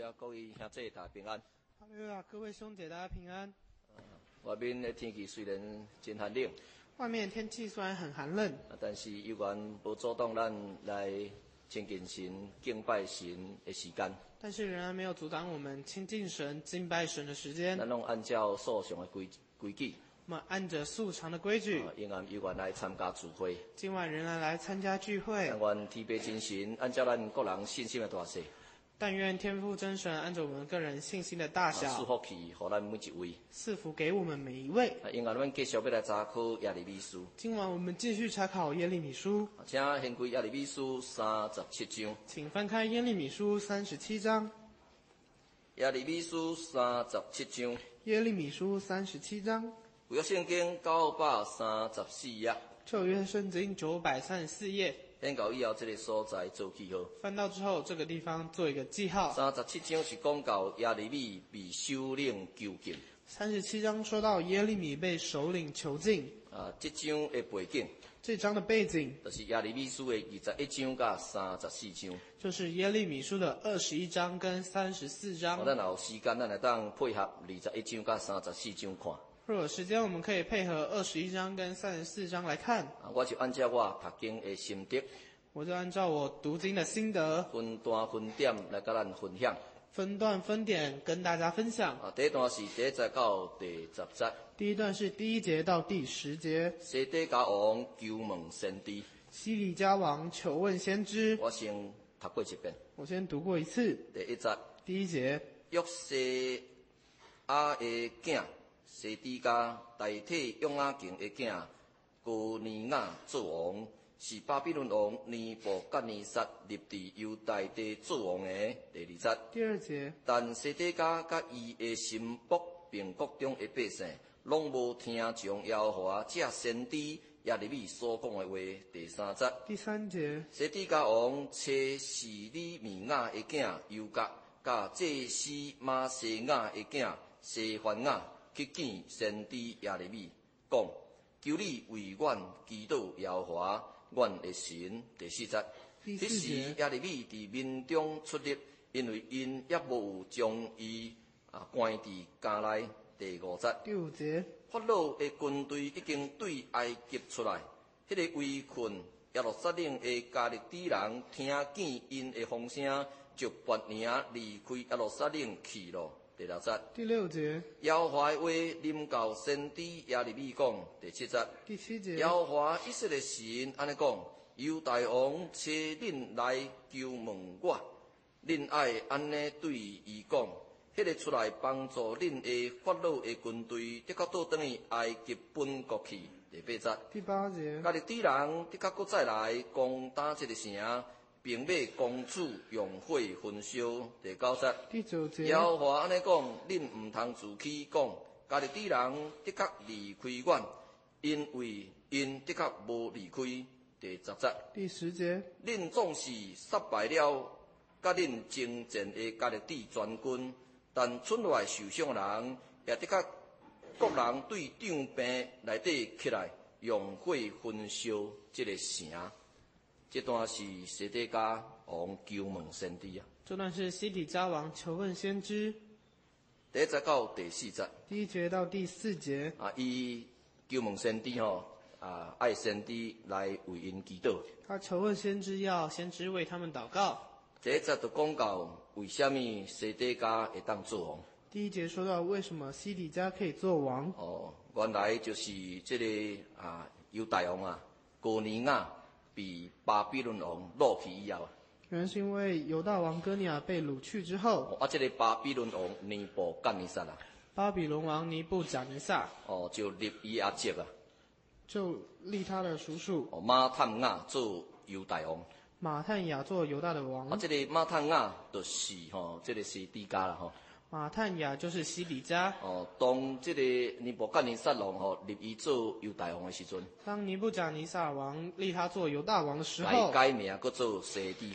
亚，各位兄弟大家平安。 哈利路亚，各位兄姐大家平安。 外面的天气虽然真寒冷， 外面天气虽然很寒冷， 但是依然无阻挡咱来亲近神、敬拜神的时间。 但是仍然没有阻挡我们亲近神、敬拜神的时间。 咱拢按照素常的规矩， 我们按着素常的规矩， 依然来参加聚会。 今晚仍然来参加聚会。 但愿天父真神按照咱个人信心的大小， 但愿天父真神按照我们个人信心的大小， 赐福气给咱每一位。 赐福给我们每一位。 因为阮继续要来查考耶利米书。 今晚我们继续查考耶利米书， 请掀开耶利米书37章。 请翻开耶利米书37章。 耶利米书37章。 耶利米书37章。 旧约圣经934页。 旧约圣经934页。 翻到以后，这个所在做记号。 翻到之后，这个地方做一个记号。 37章是讲到耶利米被首领囚禁。 37章说到耶利米被首领囚禁。 这章的背景。 这章的背景就是耶利米书的21章到34章。 就是耶利米书的21章跟34章。 咱有时间，咱来当配合21章到34章看。 若有时间，我们可以配合21章跟34章来看。 我就按照我读经的心得， 我就按照我读经的心得， 分段分点来跟咱分享。 分段分点跟大家分享。 第一段是第1节到第10节。 第一段是第1节到第10节。 西底家王求问先知。 西底家王求问先知。 我先读过一遍。 我先读过一次。 第1节。 第1节。 约西亚的囝西底家代替约雅敬的囝哥尼雅做王，是巴比伦王尼布甲尼撒立伫犹大地做王的。第2节。 第2节。但西底家甲伊的臣仆并国中的百姓，拢无听从耶和华这先知耶利米所讲的话。第3节。 第3节。 西底家王找示利米亚的囝犹甲，甲祭司马西亚的囝西番雅去见先知耶利米，讲：求你为阮祈祷耶和华，阮的神。第4节。彼时耶利米伫民中出入，因为因也无有将伊关伫家内。第5节。 第5节。 法老的军队已经对埃及出来，迄个围困耶路撒冷的加勒底人听见因的风声，就拔营离开耶路撒冷去了。第6节。 第6节。 耶和华的话临到先知耶利米讲。第7节。 第7节。 耶和华以色列神安尼讲：犹大王找恁来求问我，恁爱安尼对伊讲。迄个出来帮助恁的法老的军队，得到倒转去埃及本国去。第8节。 第8节。 加勒底人得搁再来攻打这个城，并要公主用火焚烧。第9节。 第9节。 耶和华安尼讲：恁唔通自欺，讲加勒底人得搁离开阮，因为因得搁无离开。第10节。 第10节。恁总是杀败了甲恁征战的加勒底全军。但村外受伤的人，也得甲国人对帐棚内底起来，用火焚烧这个城。这段是西底家王求问先知啊。 这段是西底家王求问先知。 第1节到第4节。 第1节到第4节。 伊求问先知爱先知来为因祈祷。 他求问先知，要先知为他们祷告。 第1节就讲到为什么西底家会当做王。 第1节说到为什么西底家可以做王。 原来就是这个犹大王哥尼雅被巴比伦王掳去以后。 原来是因为犹大王哥尼雅被掳去之后。 这个巴比伦王尼布甲尼撒巴比伦王尼布甲尼撒。 就立伊阿叔就立他的叔叔。 马探雅做犹大王。 马探雅做犹大的王。 这个马探雅就是这个西底家啦马探雅就是西底家。 当这个尼布甲尼撒王立伊做犹大王的时阵， 当尼布甲尼撒王立他做犹大王的时候， 改名叫做西底家。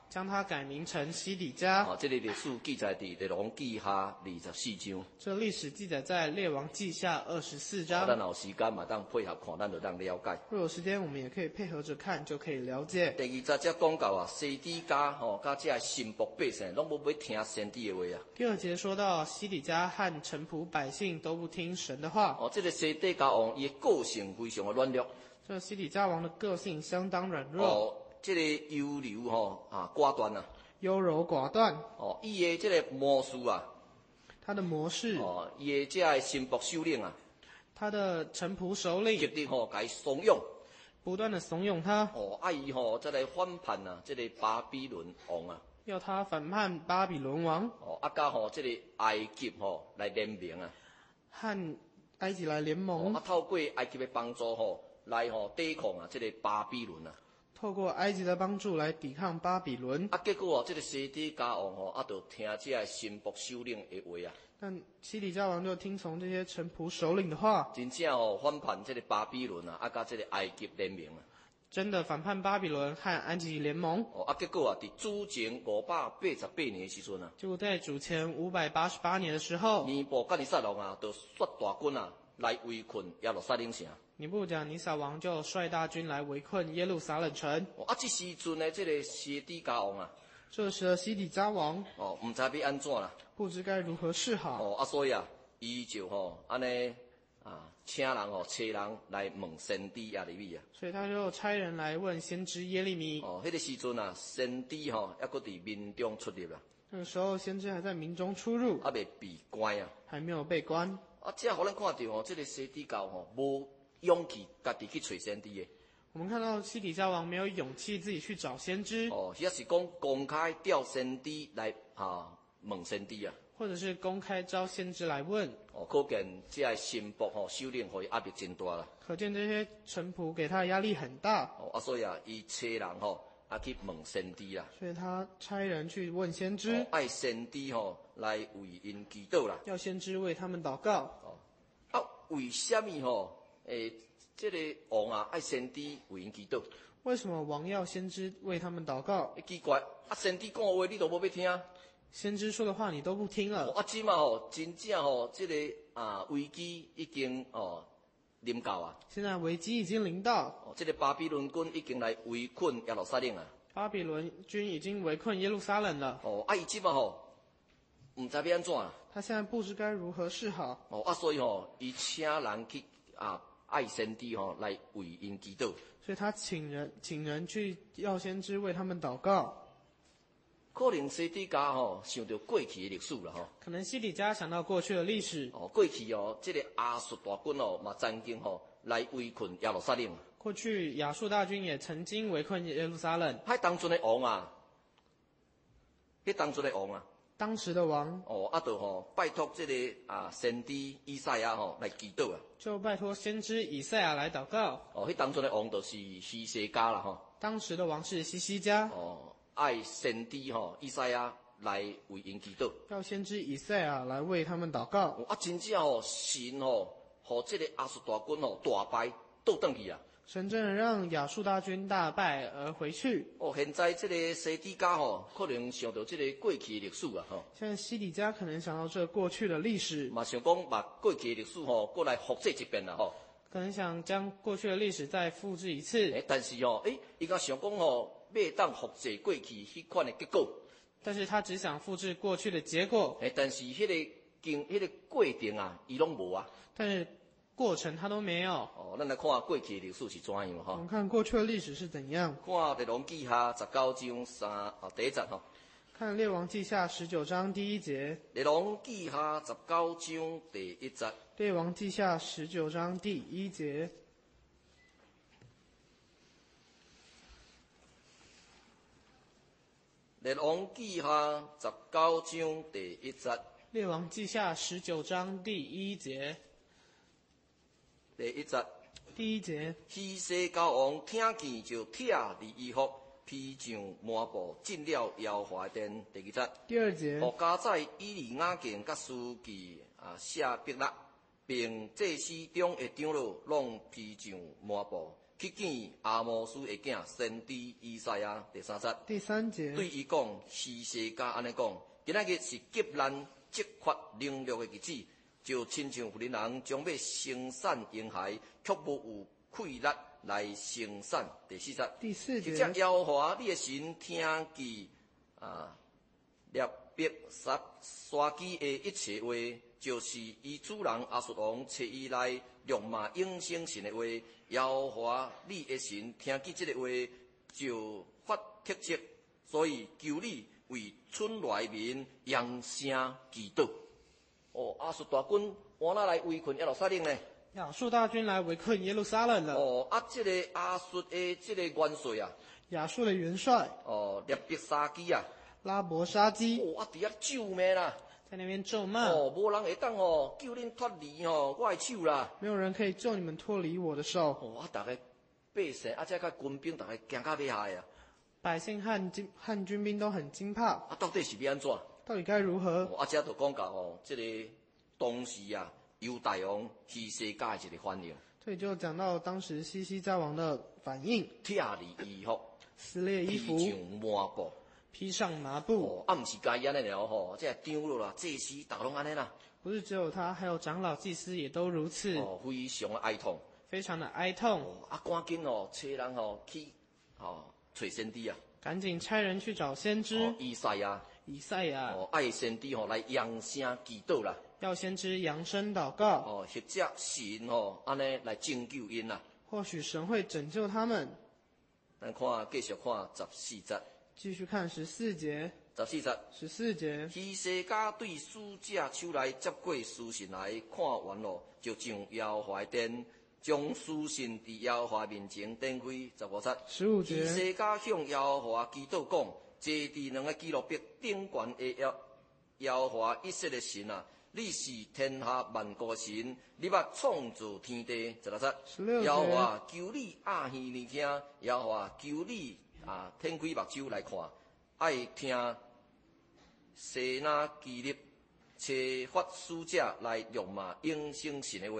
将它改名成西底家。 这个历史记载伫列王记下24章。 这历史记载在列王记下24章。 咱有时间嘛，当配合看，咱就当了解。 若有时间，我们也可以配合着看，就可以了解。 第20节讲到西底家甲这神仆百姓拢无要听先知的话啊。 第2节说到西底家和臣仆百姓都不听神的话。 这个西底家王伊的个性非常的软弱。 这西底家王的个性相当软弱。 这个优柔寡断啊。 优柔寡断。 伊的这个模式啊。 他的模式。 伊的这个神仆首领啊。 他的臣仆首领。 极力甲伊怂恿。 不断的怂恿他。 伊再来反叛啊，这个巴比伦王啊。 要他反叛巴比伦王。 甲这个埃及来联名啊。 和埃及来联盟。 透过埃及的帮助来抵抗啊，这个巴比伦啊。 透过埃及的帮助来抵抗巴比伦。 结果这个西底家王就听这个神仆首领的话啊。 但西底家王就听从这些臣仆首领的话。 真正反叛这个巴比伦啊，甲这个埃及联名啊。 真的反叛巴比伦和埃及联盟。 结果伫主前588年的时阵啊。 结果在主前588年的时候， 尼布甲尼撒王就率大军啊来围困耶路撒冷城。 尼布甲尼撒王就率大军来围困耶路撒冷城。 这时阵呢，这个西底家王啊， 这时的西底家王唔知要安怎啦， 不知该如何是好。 所以啊，伊就安尼请人找人来问先知耶利米啊。 所以他就差人来问先知耶利米。 迄个时阵啊，先知还搁伫民中出入啊。 那个时候先知还在民中出入， 未被关啊， 还没有被关。 这互咱看到这个西底家无勇气家己去找先知的。 我们看到西底家王没有勇气自己去找先知。 也是讲公开调先知来问先知啊。 或者是公开招先知来问。 可见这个神仆首领互伊压力真大啦。 可见这些臣仆给他的压力很大。 所以啊，伊找人去问先知啦。 所以他差人去问先知。 爱先知来为因祈祷啦。 要先知为他们祷告。 为什么这个王啊爱先知为因祈祷？ 为什么王要先知为他们祷告？ 奇怪，先知讲的话你都无要听。 先知说的话你都不听了。 即嘛真正这个危机已经临到啊。 现在危机已经临到。 这个巴比伦军已经来围困耶路撒冷啊。 巴比伦军已经围困耶路撒冷了。 伊即嘛唔知要安怎啊。 他现在不知该如何是好。 所以伊请人去爱先知来为因祈祷。 所以他请人去要先知为他们祷告。 可能西底家想到过去的历史啦可能西底家想到过去的历史。 过去这个亚述大军嘛曾经来围困耶路撒冷。 过去亚述大军也曾经围困耶路撒冷。 当阵的王啊， 当时的王就拜托这个先知以赛亚来祈祷啊。 就拜托先知以赛亚来祷告。 当阵的王就是西西家啦当时的王是西西家。 爱先知以赛亚来为因祈祷。 要先知以赛亚来为他们祷告。 真正神互这个亚述大军大败倒转去啊。 神真的让亚述大军大败而回去。 现在这个西底家可能想到这个过去的历史啊现在西底家可能想到这过去的历史。 嘛想讲把过去的历史过来复制一遍啦可能想将过去的历史再复制一次。 但是伊敢想讲要当复制过去迄款的结果。 但是他只想复制过去的结果。 但是迄个过程啊，伊拢无啊。 但是过程他都没有。 咱来看过去的历史是怎样我们看过去的历史是怎样。 看列王记下19章第一节看列王记下19章第1节。 列王记下19章第1节。 列王记下19章第1节。 列王记下19章第1节。 列王记下19章第1节。 第1节。 第1节。 希西家王听见就贴离衣服，披上抹布，进了耶和华殿。第2节。 第2节。 互家宰以利亚敬甲书记谢伯勒，并祭司中的长老，拢披上抹布， 去见阿摩斯的囝先知以赛亚第3节。 第3节， 对伊讲，希西家安尼讲，今仔日是急难即发能力的日子，就亲像妇人人将要生产婴孩，却无有气力来生产。第4节， 第4 即节， 耶和华你的神听见列别杀沙基的一切话，就是伊主人亚述王找伊来辱骂永生神的话。耶和华你的神听见这个话，就发特色，所以求你为村内民扬声祈祷。亚述大军往哪来围困耶路撒冷呢？ 亚述大军来围困耶路撒冷了。 这个亚述的这个元帅啊， 亚述的元帅列别沙基啊， 拉伯沙基伫遐救命啦！ 在那边咒骂， 无人会当救恁脱离我的手啦！ 没有人可以救你们脱离我的手。 大家百姓这个军兵，大家惊到要害啊！ 百姓和军兵都很惊怕。 到底是要安怎？ 到底该如何？ 这就讲到这个当时啊，犹大王希西家的一个反应。 这里就讲到当时西西家王的反应： 拆离衣服， 撕裂衣服， 披上麻布。 披上麻布， 不是家己安尼了这长老啦、祭司，大拢安尼啦。 不是只有他，还有长老、祭司也都如此。 非常的哀痛， 非常的哀痛。 赶紧找人去找先知啊， 赶紧差人去找先知以赛亚，爱先知来扬声祈祷啦， 要先知扬声祷告。 或者神安尼来拯救因啦。 或许神会拯救他们。 咱继续看14节。 继续看14节。 14节，希西家对使者手来接过书信来，看完了，就上耶和华的殿，将书信伫耶和华面前展开。15节 ，15节， 希西家向耶和华祈祷讲：坐伫2个基路伯顶悬的耶和华以色列神啊，你是天下万国的神，你捌创造天地。16节，耶和华求你耳耳听，耶和华求你天开目睭来看，爱听西拿基立切发使者来辱骂永生神的话。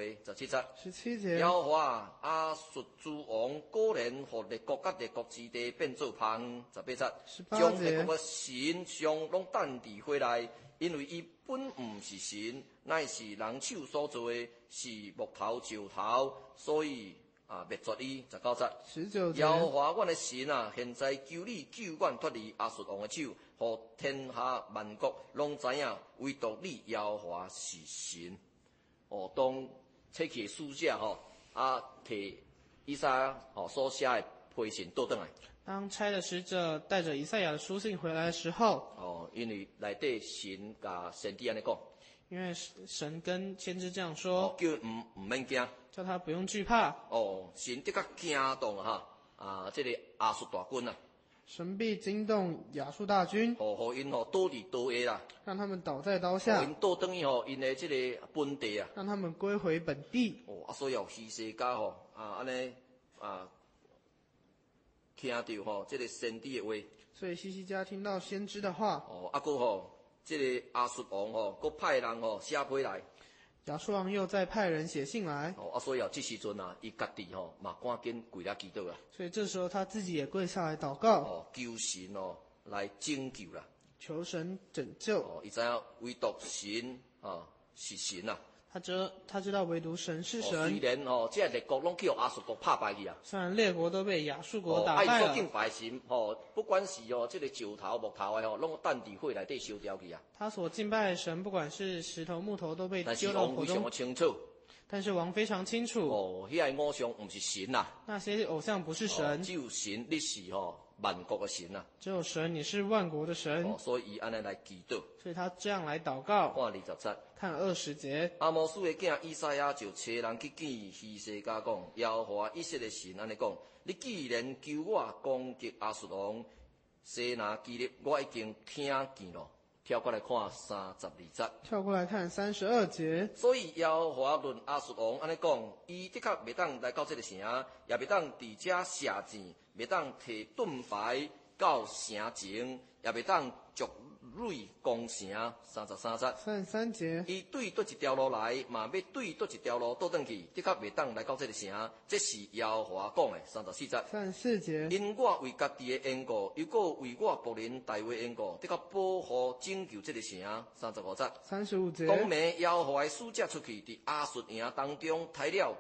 17节， 耶和华亚述诸王果然互列国甲列国之地变做香。18节，将列国的神上拢等伫火内，因为伊本毋是神，乃是人手所做的，是木头石头，所以灭绝伊。19节，耶和华阮的神啊，现在求你救阮脱离亚述王的手，互天下万国拢知影，唯独你耶和华是神。当册去的使者摕以赛亚所写的批信倒转来。 当差的使者带着以赛亚的书信回来的时候， 因为内底神甲先知安尼讲。 因为神跟先知这样说， 叫唔免惊， 叫他不用惧怕。 神的确惊动这个亚述大军啊， 神必惊动亚述大军， 互因倒伫刀下啦， 让他们倒在刀下， 因倒转去因的这个本地啊， 让他们归回本地。 所以希西家安尼听到这个先知的话， 所以希西家听到先知的话， 这个亚述王佮派人写批来， 亚述王又再派人写信来， 所以这时阵伊家己嘛赶紧跪来祈祷啊。 所以这时候他自己也跪下来祷告， 求神来拯救啦， 求神拯救。 伊知影唯独神是神啊。 他知道唯独神是神。 虽然这列国拢去亚述国打败去啊， 虽然列国都被亚述国打败了， 敬拜神不管是这个石头木头的拢等伫火内底烧掉去啊。 他所敬拜的神，不管是石头木头，都被丢到火中。但是王非常清楚， 那个偶像不是神啊， 那些偶像不是神， 只有神，你是万国的神啊， 只有神，你是万国的神。 所以伊安尼来祈祷， 所以他这样来祷告。 看20节， 看20节。 阿摩斯的囝以赛亚就找人去见希西家讲：耶和华以色列神安尼讲，你既然求我攻击亚述王西拿基立，我已经听见了。跳过来看32节。 跳过来看32节。 所以耶和华论亚述王安尼讲，伊的确袂当来到这个城，也袂当伫遮射箭，袂当摕盾牌到城前，也袂当逐蕊攻城33节。 33节。 伊对倒一条路来，嘛要对倒一条路倒转去，的确袂当来到这个城。这是耶和华讲的34节。 34节。因我为家己的缘故，又搁为我仆人大卫的缘故，的确保护拯救这个城。35节。 35节。 当暝耶和华的使者出去，伫亚述营当中杀了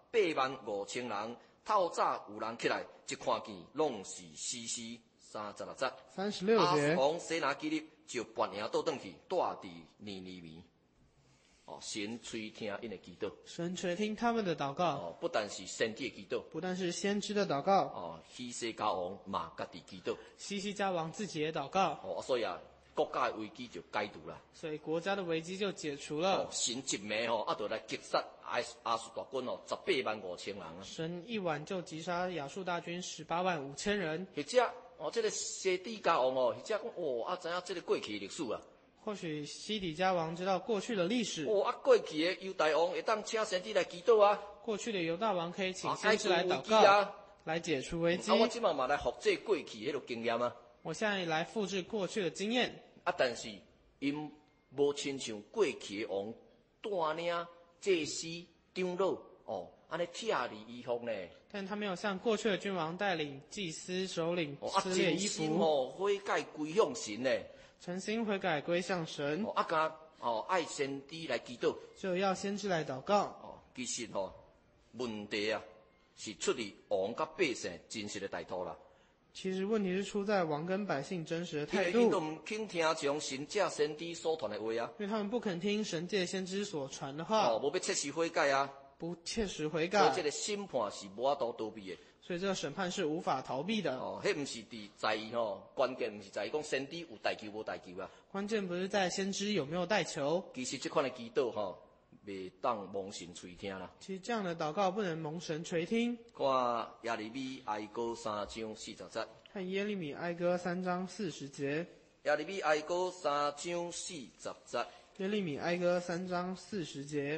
185000人。透早有人起来，一看见拢是死尸。36节。 36节。 亚述王西拿基立就拔营倒转去，住伫尼尼微。神垂听因的祈祷。 神垂听他们的祷告。 不但是先知的祈祷， 不但是先知的祷告。 希西家王嘛家己祈祷。 希西家王自己也祷告。 所以国家的危机就解除了。 所以国家的危机就解除了。 神一暝就来击杀亚述大军185000人。 神一晚就击杀亚述大军185000人。 或者这个西底家王或者讲知影这个过去的历史啊。 或许西底家王知道过去的历史。 过去的犹大王会当请先知来祈祷啊。 过去的犹大王可以请先知来祷告，来解除危机。 我即马嘛来复制过去迄个经验啊。 我现在来复制过去的经验。 但是因无亲像过去的王带领祭司长老安尼贴里衣服呢。 但他没有像过去的君王带领祭司首领撕裂衣服。 悔改归向神呢。 诚心悔改归向神。 爱先知来祈祷， 就要先知来祷告。 其实问题是出于王甲百姓真实的态度啦。 其实问题是出在王跟百姓真实的态度。 因为都唔肯听从神借先知所传的话啊。 因为他们不肯听神借先知所传的话。 无要切实悔改啊。 不切实悔改。 所以这个审判是无法度逃避的。 所以这个审判是无法逃避的。 迄唔是在于关键唔是在于讲先知有代求无代求啊。 关键不是在先知有没有代求。 其实这款的祈祷袂当蒙神垂听啦。 其实这样的祷告不能蒙神垂听。 看耶利米哀歌3章40节。 看耶利米哀歌3章40节。 耶利米哀歌3章40节。 耶利米哀歌3章40节。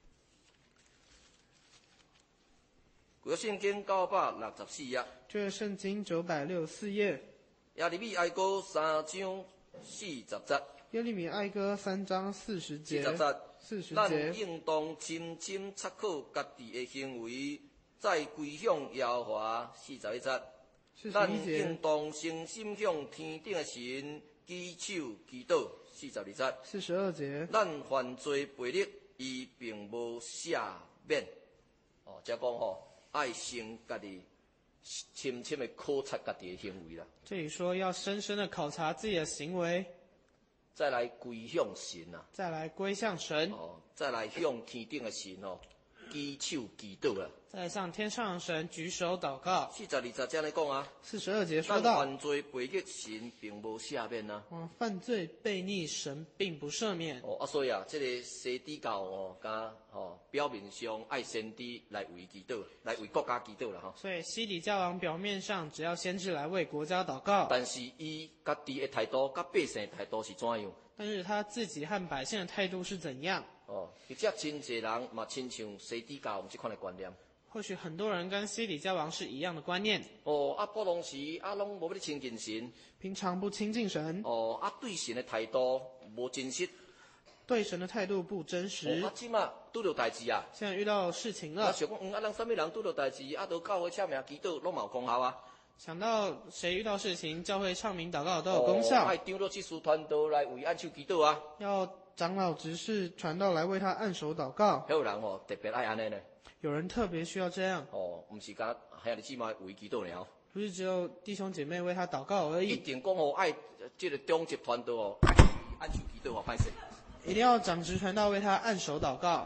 旧约圣经964页。 旧约圣经964页。 耶利米哀歌3章40节。 耶利米哀歌3章40节。40节。 咱应当深深察考家己的行为，再归向耶和华。41节。咱应当诚心向天顶的神举手祈祷。42节。 42节。 咱犯罪悖逆，伊并无赦免。即讲爱先家己深深的考察家己的行为啦。 这里说要深深的考察自己的行为， 再来归向神啊。 再来归向神。 再来向天顶的神举手祈祷啦。 再向天上的神举手祷告。 42节这样讲啊。 42节说到， 犯罪悖逆神并无赦免啊。 犯罪悖逆神并不赦免。 所以这个西底家甲表面上爱先知来为祈祷，来为国家祈祷啦。 所以西底家王表面上只要先知来为国家祷告， 但是伊家己的态度、甲百姓的态度是怎样？ 但是他自己和百姓的态度是怎样？ 而且真侪人嘛亲像西底家王这款的观念。 或许很多人跟西底家王是一样的观念。 不拢时拢无要亲近神。 平常不亲近神。 对神的态度无真实。 对神的态度不真实。 即马拄到代志啊。 现在遇到事情了。 想讲人什么人拄到代志，都教会唱名祈祷拢有功效啊。 想到谁遇到事情，教会唱名祷告都有功效。 爱长老执事传道来为按手祈祷啊。 要长老执事传道来为他按手祷告。 有人特别爱安尼呢。 有人特别需要这样。 不是讲兄弟姊妹为祈祷了。 不是只有弟兄姐妹为他祷告而已。 一定讲爱这个中级传道按手祈祷歹势。 一定要长执传道为他按手祷告。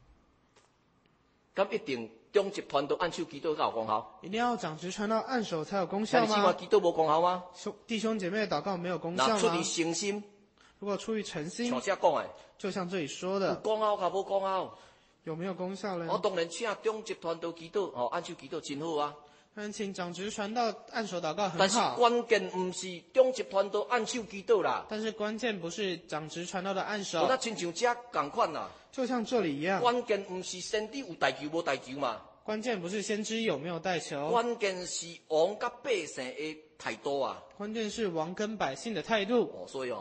咁一定中级传道按手祈祷才有功效？ 一定要长执传道按手才有功效吗？ 兄弟姊妹祈祷无功效吗？ 弟兄姐妹的祷告没有功效吗？ 出于诚心。 如果出于诚心， 像这讲的， 就像这里说的， 有功效甲无功效？ 有没有功效呢？ 当然请中级传道祈祷，按手祈祷真好啊。 请长执传道按手祷告很好。 但是关键不是中级传道按手祈祷啦。 但是关键不是长执传道的按手。 那亲像这同款啦。 就像这里一样。 关键不是先知有代求无代求嘛。 关键不是先知有没有代求。 关键是王甲百姓的态度啊。 关键是王跟百姓的态度。 所以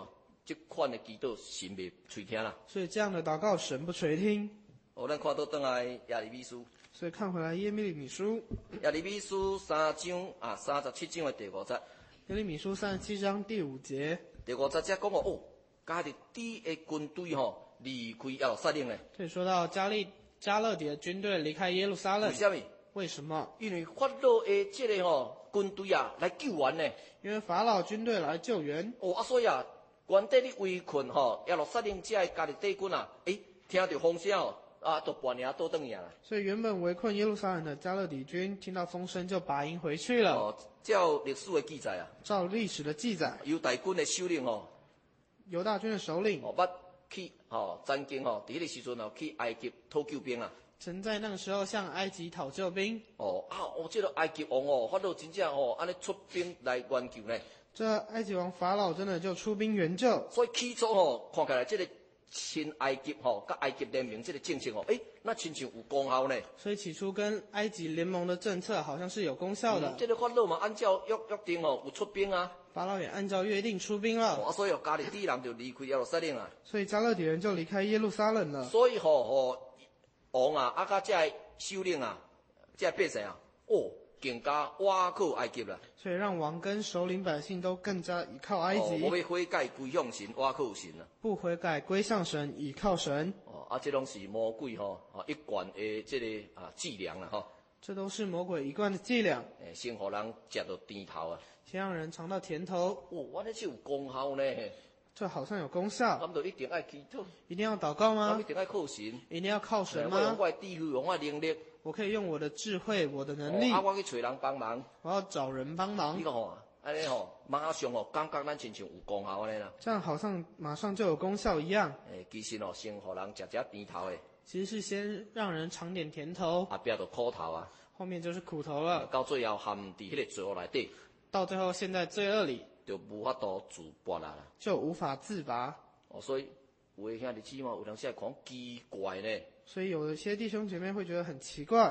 这款的祈祷神袂垂听啦。 所以这样的祷告神不垂听。 咱看到转来耶利米书， 所以看回来耶利米书， 耶利米书3章37章的第5节。 耶利米书37章第5节。 第5节才讲哦，加勒底的军队离开耶路撒冷呢。 可以说到加勒底的军队离开耶路撒冷。 为什么？ 为什么？ 因为法老的这个军队来救援呢。 因为法老军队来救援。 所以原底咧围困耶路撒冷这的加勒底军听到风声都半年倒转去啦。 所以原本围困耶路撒冷的加勒底军听到风声就拔营回去了。 照历史的记载照历史的记载， 犹大军的首领犹大军的首领捌去曾经伫迄个时阵去埃及讨救兵啊。 曾在那个时候向埃及讨救兵。 这个埃及王法老真正安尼出兵来援救呢。 这埃及王法老真的就出兵援救。 所以起初看起来这个亲埃及甲埃及联盟这个政策那亲像有功效呢。 所以起初跟埃及联盟的政策好像是有功效的。 这个法老嘛按照约定有出兵啊。 法老也按照约定出兵了。 所以加勒底人就离开耶路撒冷啊。 所以加勒底人就离开耶路撒冷了。 所以王甲这首领这百姓更加倚靠埃及啦。 所以让王跟首领百姓都更加倚靠埃及。 无要悔改归向神，倚靠神啊。 不悔改归向神，倚靠神。 这拢是魔鬼一贯的这个伎俩啦这都是魔鬼一贯的伎俩。 先互人食到甜头啊。 先让人尝到甜头。 我这是有功效呢。 这好像有功效。 咱就一定要祈祷。 一定要祷告吗？ 一定要靠神。 一定要靠神吗？ 我用我的智慧，用我的能力。 我可以用我的智慧，我的能力。 我去找人帮忙。 我要找人帮忙。 你看安尼马上感觉咱亲像有功效安尼啦。 这样好像马上就有功效一样。 其实先互人食甜头的。 其实是先让人尝点甜头。 后壁就苦头啊。 后面就是苦头了。 到最后陷伫迄个罪恶内底。 到最后陷在罪恶里。 就无法度自拔啦。 就无法自拔。 所以有的兄弟姊妹有当时会看奇怪呢。 所以有一些弟兄姐妹会觉得很奇怪。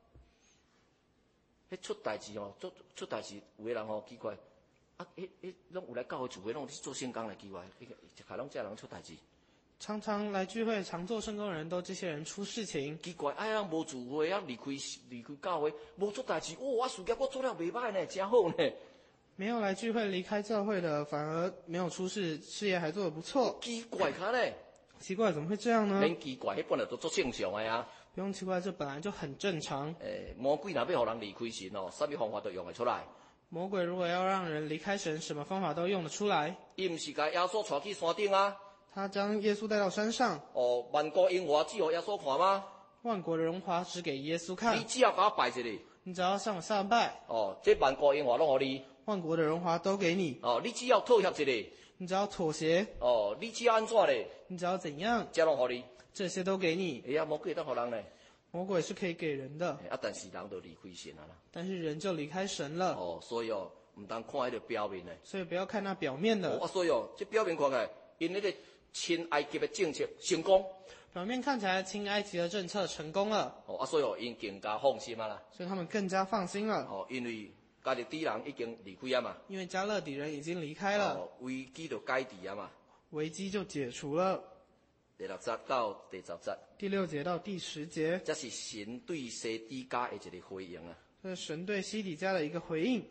出代志出代志，有的人奇怪，拢有来教会聚会，拢去做圣工来奇怪，一下拢这人出代志。 常常来聚会、常做圣工的人都这些人出事情。 奇怪，人无聚会离开教会，无出代志，我事业我做了袂歹呢，真好呢。 没有来聚会、离开教会的，反而没有出事，事业还做得不错。 奇怪卡呢？ 奇怪，怎么会这样呢？ 免奇怪，迄本来都做正常的啊。 不用奇怪，这本来就很正常。 魔鬼若要互人离开神什么方法都用得出来。 魔鬼如果要让人离开神，什么方法都用得出来。 伊不是把耶稣带去山顶啊？ 他将耶稣带到山上。 万国荣华只给耶稣看吗？ 万国的荣华只给耶稣看。 你只要给他拜一个。 你只要向我下拜。 这万国荣华拢给你。 万国的荣华都给你。 你只要妥协一个。 你只要妥协。 你只要安怎咧？ 你只要怎样？ 这拢给你。 这些都给你。 魔鬼当给人呢？ 魔鬼是可以给人的。 但是人就离开神啦。 但是人就离开神了。 所以唔当看迄个表面的。 所以不要看那表面的。 所以这表面看起来，因那个亲埃及的政策成功。 表面看起来亲埃及的政策成功了。 所以因更加放心啦。 所以他们更加放心了。 因为加勒底人已经离开啊嘛。 因为加勒底人已经离开了。 危机就解除啊嘛。 危机就解除了。 第6节到第10节。 第6节到第10节。 这是神对西底家的一个回应啊。 这是神对西底家的一个回应。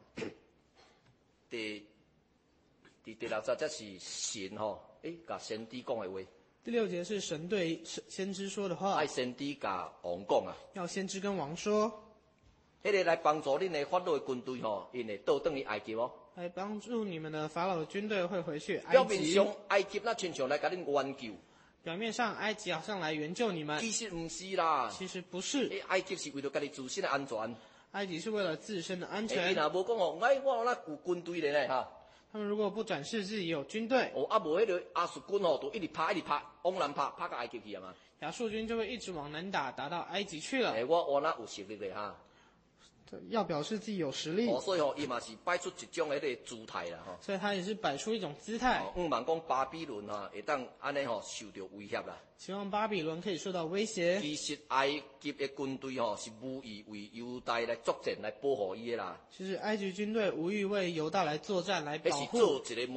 第6节这是神甲先知讲的话。 第6节是神对先知说的话。 爱先知甲王讲啊。 要先知跟王说。 迄个来帮助恁的法老的军队因会倒转去埃及来帮助你们的法老的军队会回去埃及。 表面上埃及那亲像来甲恁援救。 表面上埃及好像来援救你们。 其实不是啦。 其实不是。 埃及是为了家己自身的安全。 埃及是为了自身的安全。 伊若无讲我那有军队咧哈。 他们如果不展示自己有军队， 无迄个亚述军就一直拍，往南拍到埃及去啊嘛。 亚述军就会一直往南打到埃及去了。 我那有实力咧哈。 要表示自己有实力。 所以伊嘛是摆出一种迄个姿态啦所以他也是摆出一种姿态。 望讲巴比伦会当安尼受到威胁啦。 希望巴比伦可以受到威胁。 其实埃及的军队是无意为犹大来作战来保护伊的啦。 其实埃及军队无意为犹大来作战来保护。 那是做一个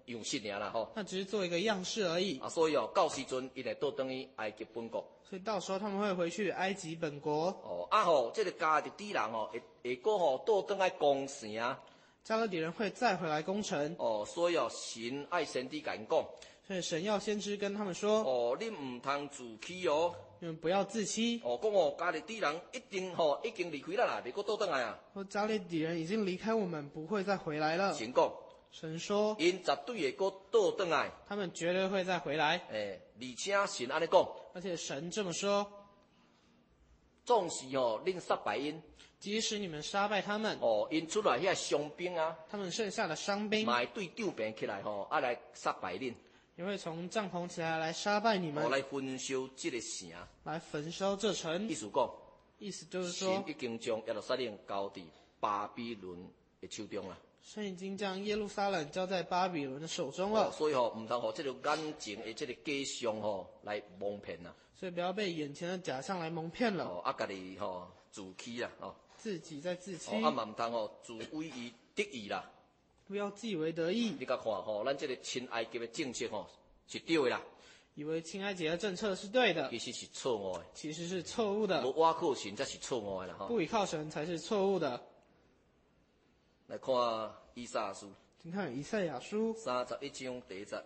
样式尔啦吼。 那只是做一个样式而已。 所以到时阵伊会倒转去埃及本国。 所以到时候他们会回去埃及本国。 这个迦勒底人会过倒转来攻城。 迦勒底人会再回来攻城。 所以神爱先知甲因讲。 所以神要先知跟他们说。 你唔通自欺哦。 你们不要自欺。 讲迦勒底人已经离开咱啦，袂搁倒转来啊。 说迦勒底人已经离开我们，不会再回来了。 神讲。 神说。 因绝对会搁倒转来。 他们绝对会再回来。 而且神安尼讲。 而且神这么说。 总是恁杀败因。 即使你们杀败他们。 因出来遐伤兵啊。 他们剩下的伤兵。 嘛会对帐篷起来来杀败恁。 也会从帐篷起来杀败你们。 来焚烧这个城。 来焚烧这城。意思就是说。 神已经将耶路撒冷交伫巴比伦的手中啦。 神已经将耶路撒冷交在巴比伦的手中了。 所以唔通这个眼前的这个假象来蒙骗啦。 所以不要被眼前的假象来蒙骗了。 家己自欺啦。 自己在自欺。 嘛唔通自为于得意啦。 不要自以为得意。 你甲看咱这个亲埃及的政策是对的啦。 以为亲埃及的政策是对的， 其实是错误的。 其实是错误的。 无倚靠神才是错误的啦。 不倚靠神才是错误的。 来看以赛亚书。 请看以赛亚书 31章第1节。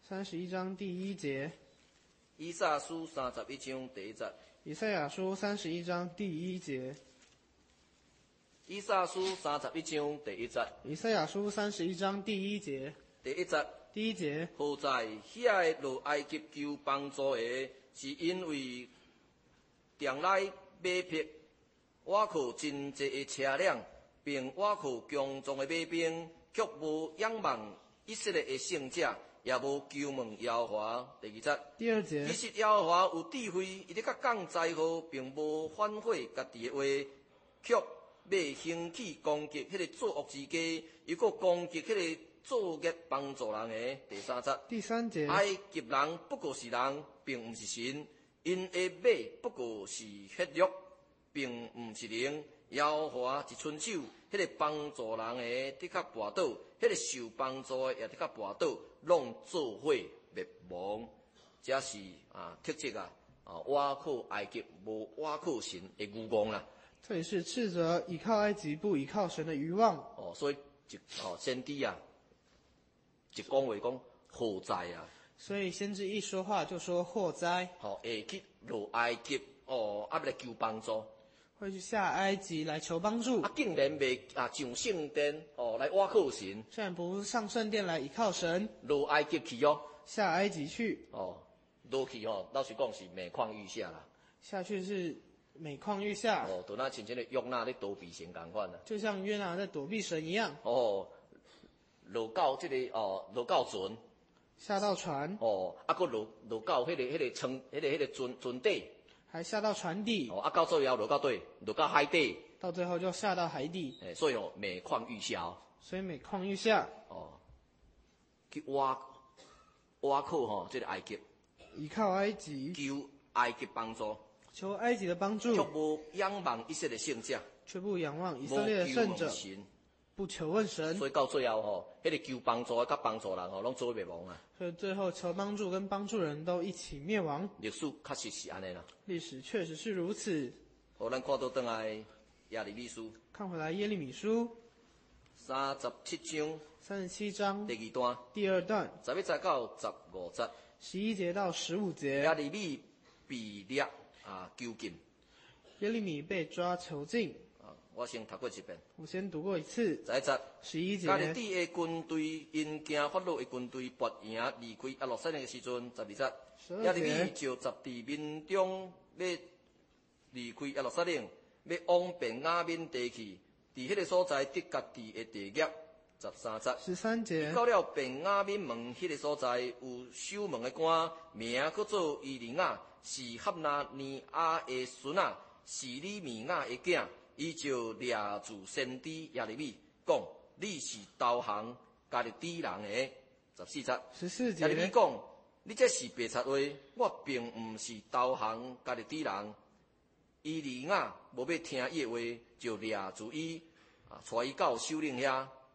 31章第1节。 以赛亚书31章第1节。 以赛亚书31章第1节。 以赛亚书31章第1节。 以赛亚书31章第1节。 第1节。 第1节。 好在遐个落埃及求帮助的，是因为店内马匹倚靠真济的车辆，并倚靠强壮的马兵，却无仰望以色列的圣者，也无求问耶和华。第2节。 第2节。 其实耶和华有智慧，伊咧甲降灾祸，并无反悔家己的话，却要兴起攻击迄个作恶之家，又搁攻击迄个作恶帮助人的。第3节。 第3节。 埃及人不过是人，并毋是神；因的马不过是血肉，并毋是灵。耶和华一伸手，迄个帮助人的的确跋倒，迄个受帮助的也的确跋倒，拢做伙灭亡。这是特质啊！倚靠埃及，无倚靠神的愚妄啦。 这里是斥责倚靠埃及不倚靠神的愚妄。 所以先知啊，一讲话讲祸灾啊。 所以先知一说话就说祸灾。 会去落埃及来求帮助。 会去下埃及来求帮助。 竟然未上圣殿来倚靠神。 虽然不上圣殿来倚靠神， 落埃及去下埃及去。 落去老实讲是每况愈下啦。 下去是每况愈下。 就那亲像个约拿咧躲避神共款啦。 就像约拿在躲避神一样。 落到这个落到船。 下到船。 搁落到迄个船，迄个船底。 还下到船底。 到最后落到底，落到海底。 到最后就下到海底。 所以每况愈下。 所以每况愈下。 去倚靠这个埃及。 依靠埃及。 求埃及帮助。 求埃及的帮助。 却无仰望以色列圣者。 却不仰望以色列的圣者。不求问神。 所以到最后迄个求帮助甲帮助人拢做灭亡啊。 所以最后求帮助跟帮助人都一起灭亡。 历史确实是安尼啦。 历史确实是如此。 咱看倒转来耶利米书。 看回来耶利米书。37章。 第2段。 第2段。 11节到15节。 11节到15节。 耶利米被掠囚禁。 耶利米被抓囚禁。 我先读过一遍。 我先读过一次。 11节。 11节。 迦勒底的军队因惊法老的军队拔赢离开耶路撒冷的时阵，12节。耶利米就集伫民中要离开耶路撒冷，要往便雅悯地去，伫迄个所在得家己的地业。13节。 13节。 到了便雅悯门迄个所在，有守门的官，名叫做以利亚，是哈拿尼亚的孙仔，是利米亚的囝。伊就掠住先知耶利米，讲：你是投降迦勒底人的。14节。 14节。 耶利米讲：你这是白贼话，我并毋是投降迦勒底人。以利亚无要听伊的话，就掠住伊，带伊到首领遐。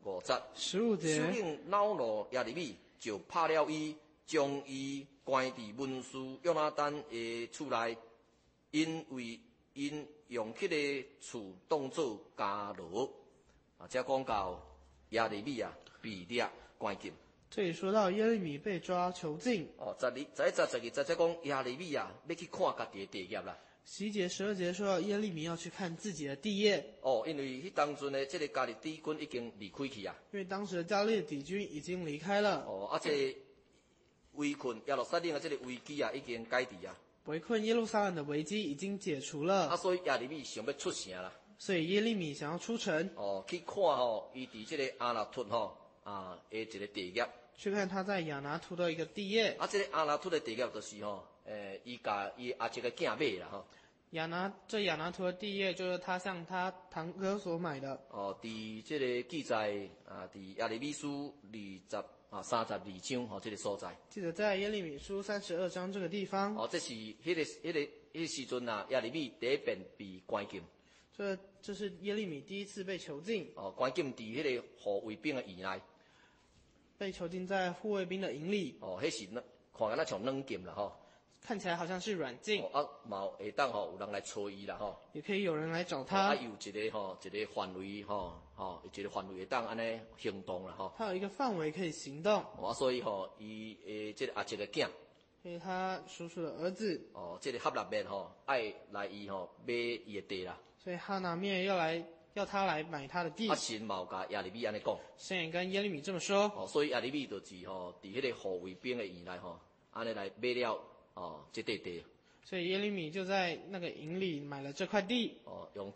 15节。 首领恼怒耶利米，就拍了伊，将伊关伫文士约拿单的厝内，因为因用迄个厝当作监牢。这讲到耶利米被掠关禁。 这里说到耶利米被抓囚禁。 11节讲耶利米要去看家己的地业啦。 11节、12节说到耶利米要去看自己的地业。 因为迄当阵的这个加利底军已经离开去啊。 因为当时的加利底军已经离开了。 这围困耶路撒冷的这个危机已经解除啊。 围困耶路撒冷的危机已经解除了。 所以耶利米想要出城啦。 所以耶利米想要出城。 去看伊伫这个阿拿突的一个地业。 去看他在亚拿图的一个地业。 这个阿拿突的地业就是伊甲伊阿一个囝买啦亚拿图的地业就是他向他堂哥所买的。 伫这个记载伫耶利米书32章这个所在。 记得在耶利米书32章这个地方。 这是迄个时阵耶利米第一遍被关禁。 这是耶利米第一次被囚禁。 关禁伫迄个护卫兵的营内。 被囚禁在护卫兵的营里。 迄是看起来像软禁啦看起来好像是软禁。 嘛会当有人来找伊啦也可以有人来找他。 有一个范围一个范围会当安尼行动啦他有一个范围可以行动。 所以伊这个一个囝。 所以他叔叔的儿子。 这个哈拿面爱来伊买伊的地啦。 所以哈拿面要他来买他的地。 神嘛有甲耶利米安尼讲。 神也跟耶利米这么说。 所以耶利米就是伫迄个护卫兵的营内安尼来买了这块地。 所以耶利米就在那个营里买了这块地。 用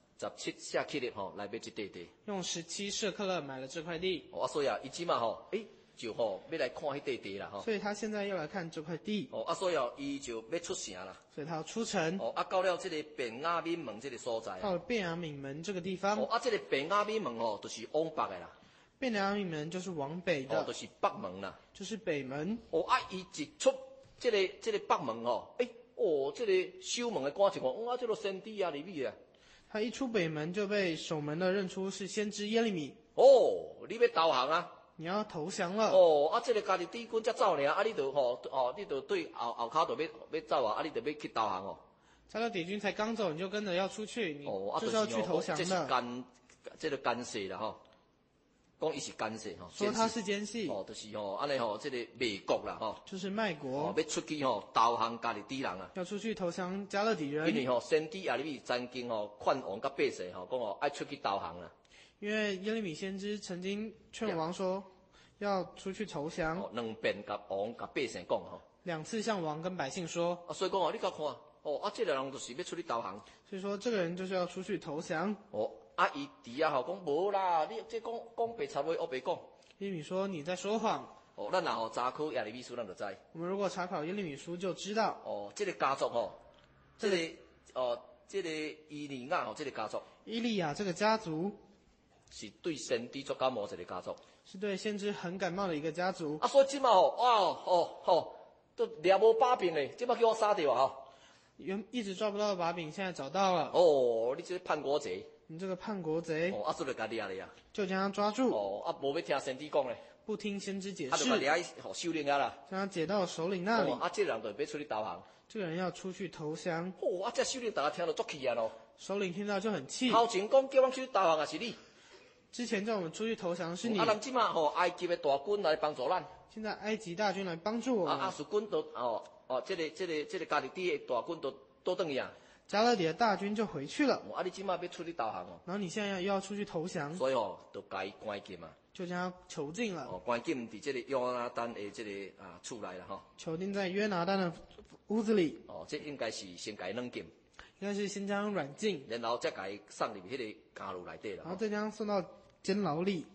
17舍克勒来买这块地。 用17舍克勒买了这块地。 所以伊即嘛就要来看迄块地啦所以他现在要来看这块地。 所以伊就要出城啦。 所以他要出城。 到了这个便雅悯门这个所在。 到了便雅悯门这个地方。 这个便雅悯门就是往北的啦。 便雅悯门就是往北的。 就是北门啦。 就是北门。 伊一出这个北门这个守门的官一看，这个先知耶利米啊。 他一出北门就被守门的认出是先知耶利米。 你要投降啊？ 你要投降了。 这个家己底军才走呢，你就对后脚就要走啊，你就要去投降加勒底军才刚走，你就跟着要出去，你就是要去投降的。 这个奸细啦讲伊是奸细说他是奸细。 就是安尼这个卖国啦就是卖国。 要出去投降家己底人啊。 要出去投降加勒底人。 因为先知耶利米曾经劝王甲百姓讲爱出去投降啦。 因为耶利米先知曾经劝王说要出去投降。 2遍甲王甲百姓讲 2次向王跟百姓说。 所以讲你甲看这个人就是要出去投降。 所以说这个人就是要出去投降。 伊伫讲无啦，你这讲白贼话，我白讲。 耶利米说你在说谎。 咱若查考耶利米书，咱就知。 我们如果查考耶利米书就知道。 这个家族这个以利亚这个家族。 以利亚这个家族。 是对先知作感冒一个家族。 是对先知很感冒的一个家族。 所以即马都抓无把柄嘞，即马叫我杀掉一直抓不到把柄，现在找到了。 你这叛国贼。 你这个叛国贼。 就来甲抓你啊。 就将他抓住。 无要听先知讲嘞。 不听先知解释。 就把你首领啦。 将他解到首领那里。 这人就要出去投降。 这个人要出去投降。 这首领大家听到足气啊首领听到就很气。 头前讲叫我们出去投降也是你。 之前叫我们出去投降是你。 人即马埃及的大军来帮助咱。 现在埃及大军来帮助我们。 亚述军都这个加利底的大军都转去啊。 加勒底的大军就回去了。 你即马要出去投降然后你现在要出去投降。 所以就甲伊关禁嘛。 就将他囚禁了。 关禁伫这个约拿单的这个厝内啦囚禁在约拿单的屋子里。 这应该是先甲伊软禁。 应该是先将他软禁。 然后再甲伊送入迄个监牢内底啦。 然后再将他送到监牢里。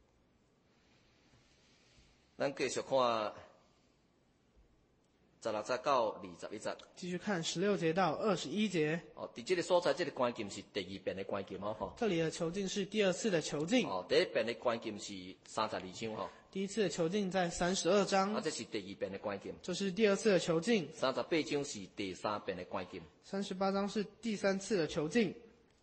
咱继续看16节到21节。 继续看16节到21节。 伫这个所在，这个关禁是第2遍的关禁这里的囚禁是第2次的囚禁。 第1遍的关禁是32章第1次的囚禁在32章。 这是第2遍的关禁。 这是第2次的囚禁。 38章是第3遍的关禁。 38章是第3次的囚禁。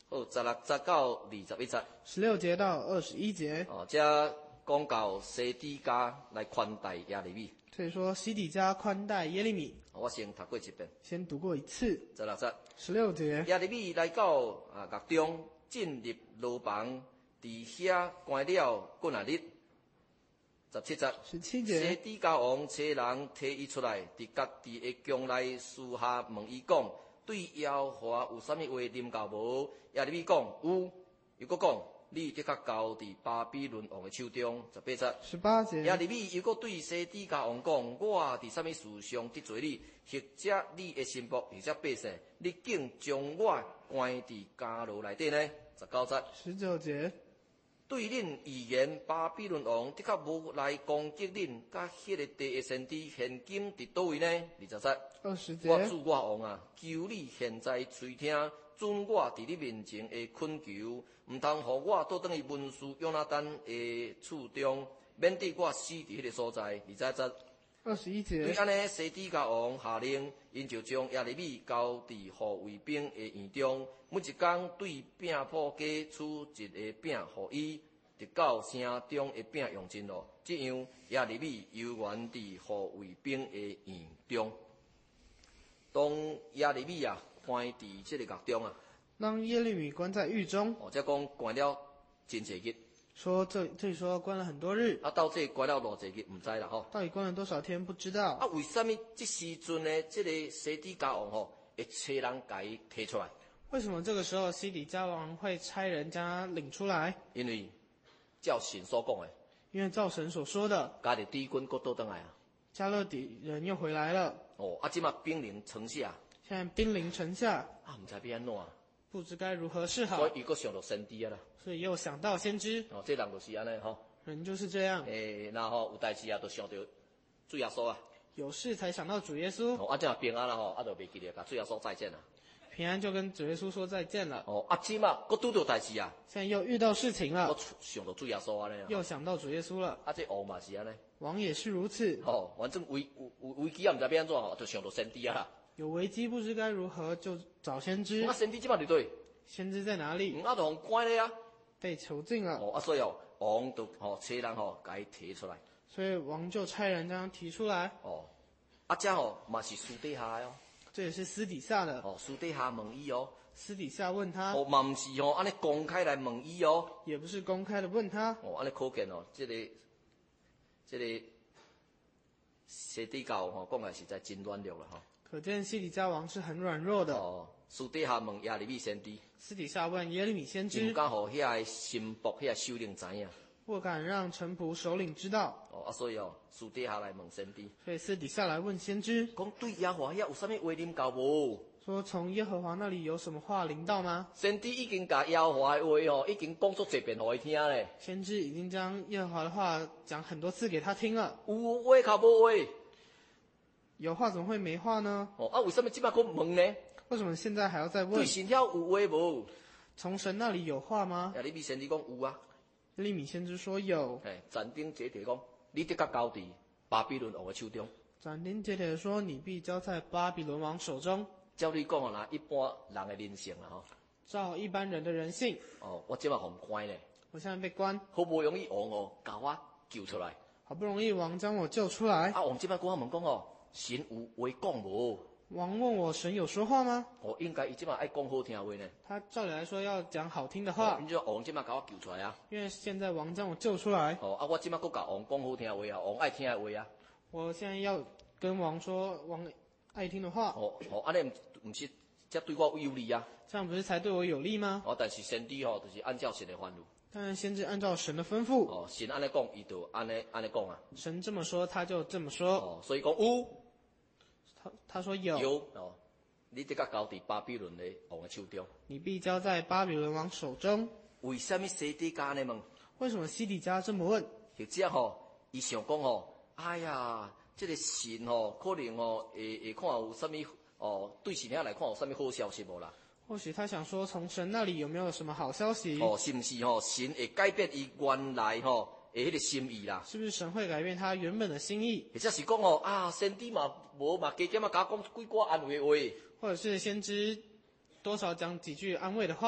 好，16节到21节。 16节到21节。 哦，这讲到西底家来宽待耶利米。 所以说西底家宽待耶利米。 我先读过一遍。 先读过一次。 16节。 16节。 耶利米来到狱中，进入牢房，伫遐关了过啊日。17节。 17节。 西底家王找人提伊出来，伫家己的宫内私下问伊讲，对耶和华有啥物话临到无？耶利米讲有，又搁讲你的确交伫巴比伦王的手中。18节。 18节。 耶利米又搁对西底家王讲，我伫啥物事上得罪你，或者你的臣仆，或者百姓，你竟将我关伫监牢内底呢？19节。 19节。 对恁预言，巴比伦王的确无来攻击恁，甲迄个地的先知现今伫倒位呢？20节。 20节。 我主我王啊，求你现在垂听，准我伫你面前的恳求，毋通互我倒转去文士约拿单的厝中，免得我死伫迄个所在。20节。 21节。 对安尼，西底家王下令，因就将耶利米交伫护卫兵的院中，每一工对饼铺家取一个饼互伊，直到城中的饼用尽了。这样，耶利米犹原伫护卫兵的院中。当耶利米关伫这个狱中当耶利米关在狱中。 这讲关了真济日。 说这里说关了很多日。 到这关了偌济日，唔知啦吼。 到底关了多少天不知道。 为什么这时阵呢？这个西底家王会找人甲伊提出来？ 为什么这个时候西底家王会差人将他领出来？ 因为照神所讲的。 因为照神所说的。 加勒底军搁倒转来加勒底人又回来了。 即马兵临城下。 现在兵临城下。 唔知要安怎。 不知该如何是好。 所以伊搁想到先知啦。 所以又想到先知。 这人就是安尼吼。 人就是这样。 然后有代志就想到主耶稣有事才想到主耶稣。 这样平安啦吼，就袂记得甲主耶稣再见啦。 平安就跟主耶稣说再见了。 即马搁拄到代志现在又遇到事情了。 我想到主耶稣安尼又想到主耶稣了。 这王嘛是安尼。 王也是如此。 反正危机唔知要安怎就想到先知啦。 有危机不知该如何，就找先知。 先知即马伫对。 先知在哪里？ 就互关咧被囚禁了。 所以王就找人甲伊提出来。 所以王就差人将他提出来。 这嘛是私底下的这也是私底下的。 私底下问伊私底下问他。 嘛唔是安尼公开来问伊也不是公开的问他。 安尼可见这个西底家王讲来实在真软弱啦可见西底家王是很软弱的。 私底下问耶利米先知。 私底下问耶利米先知。 唔敢互遐个神仆、遐首领知影。 不敢让臣仆首领知道。 所以私底下来问先知。 所以私底下来问先知。 讲对耶和华遐有啥物话临到无？ 说从耶和华那里有什么话临到吗？ 先知已经甲耶和华的话已经讲出一遍互伊听咧。 先知已经将耶和华的话讲很多次给他听了。 有话较无话？ 有话怎么会没话呢？ 为什么即摆搁问呢？ 为什么现在还要再问？ 对神遐有话无？ 从神那里有话吗？ 耶利米先知讲有啊。 耶利米先知说有。 斩钉截铁讲，你得甲交伫巴比伦王的手中。 斩钉截铁的说，你必交在巴比伦王手中。 照你讲一般人的人性啦照一般人的人性。 我即摆互关咧。 我现在被关。 好不容易王甲我救出来。 好不容易王将我救出来。 王即摆跟我问讲神有话讲无？ 王问我神有说话吗？ 应该伊即摆爱讲好听话呢。 他照理来说要讲好听的话。 你就王即摆甲我救出来啊。 因为现在王将我救出来。 我即摆搁甲王讲好听话王爱听的话啊。 我现在要跟王说王爱听的话。 安尼唔是这对我有利啊？ 这样不是才对我有利吗？ 但是先知就是按照神的吩咐。 当然先知按照神的吩咐。 神安尼讲，伊就安尼讲啊。 神这么说，他就这么说。 所以讲有。 他说有。 有你得甲交伫巴比伦的王的手中。 你必交在巴比伦王手中。 为什么西底家呢问？ 为什么西底家这么问？ 或者伊想讲哎呀，这个神可能会看有啥物对神遐来看有啥物好消息无啦？ 或许他想说，从神那里有没有什么好消息？ 是不是神会改变伊原来迄个心意啦？ 是不是神会改变他原本的心意？ 或者是讲先知嘛无嘛加减甲讲几句安慰的话。 或者是先知多少讲几句安慰的话。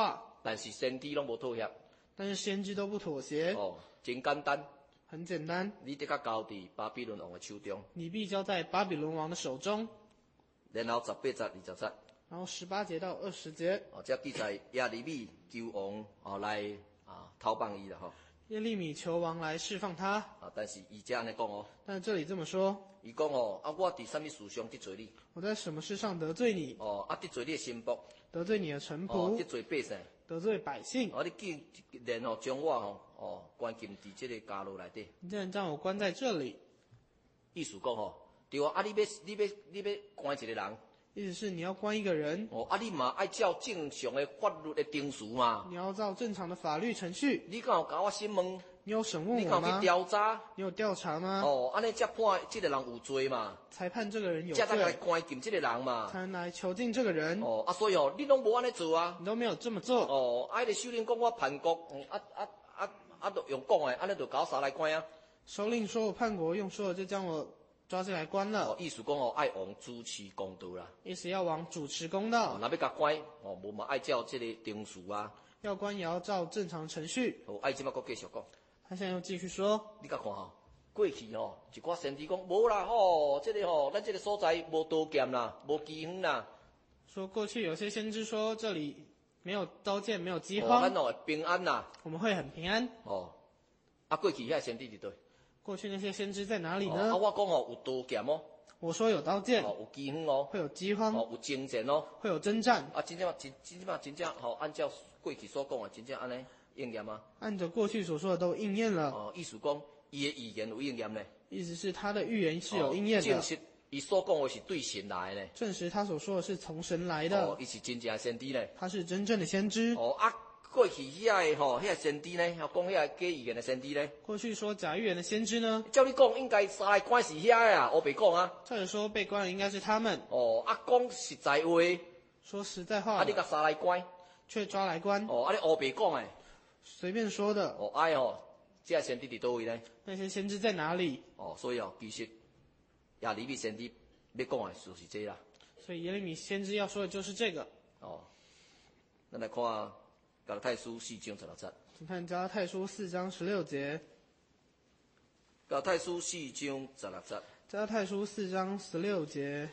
但是先知拢无妥协。 但是先知都不妥协。 真简单。 很简单。 你得甲交伫巴比伦王的手中。 你必交在巴比伦王的手中。 然后18节、20节。 然后18节到20节。 这记载耶利米求王来讨帮伊啦吼。 耶利米求王来释放他。 但是伊这样来讲但是这里这么说。 伊讲我伫什么事上得罪你？我在什么事上得罪你？ 得罪你的臣仆。 得罪你的臣仆。 得罪百姓。 得罪百姓。 你竟然将我关进伫这个监牢内底。 你竟然将我关在这里。 意思讲对啊，你要关一个人。 意思是你要关一个人。 你嘛爱照正常的法律的程序嘛。 你要照正常的法律程序。 你敢有甲我审问？ 你有审问我吗？ 你敢有去调查？ 你有调查吗？ 安尼才判这个人有罪嘛。 才判这个人有罪。 才来关禁这个人嘛。 才能来囚禁这个人。 所以你拢无安尼做啊。 你都没有这么做。 迄个首领讲我叛国，就用讲的，安尼就搞杀来关啊。 首领说我叛国，用说了就将我抓进来关了。 意思讲爱王主持公道啦。 意思要王主持公道。 若要甲关，无嘛爱照这个程序啊。 要关也要照正常程序。 爱即摆佫继续讲。 他现在又继续说。 你甲看过去一寡先知讲无啦这个咱这个所在无刀剑啦，无饥荒啦。 说过去有些先知说这里没有刀剑，没有饥荒。 咱会平安啦。 我们会很平安。 过去遐先知伫对。 过去那些先知在哪里呢？ 我讲有刀剑我说有刀剑。 有饥荒会有饥荒。 有征战会有征战。 真正按照过去所讲的，真正安尼应验吗？ 按照过去所说的都应验了。 意思讲伊的预言有应验呢。 意思是他的预言是有应验的。 证实伊所讲的是对神来的呢。 证实他所说的是从神来的。 伊是真正的先知呢。 他是真正的先知。 过去遐先知呢，讲遐假预言的先知呢。 过去说假预言的先知呢？ 照你讲，应该杀来关是遐的啊，我别讲啊。 照理说被关的应该是他们。 讲实在话。 说实在话。 你甲杀来关。 却抓来关。 你我别讲诶。 随便说的。 这先知伫倒位呢？ 那些先知在哪里？ 所以其实耶利米先知要讲的就是这啦。 所以耶利米先知要说的就是这个。 咱来看加拉太书4章16节。 请看加拉太书4章16节。 加拉太书4章16节。 加拉太书4章16节。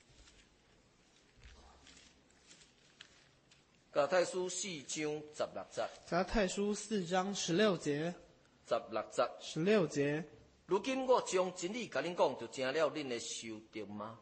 加拉太书4章16节。 加拉太书4章16节。 16节。 16节。 如今我将真理甲恁讲，就成了恁的仇敌吗？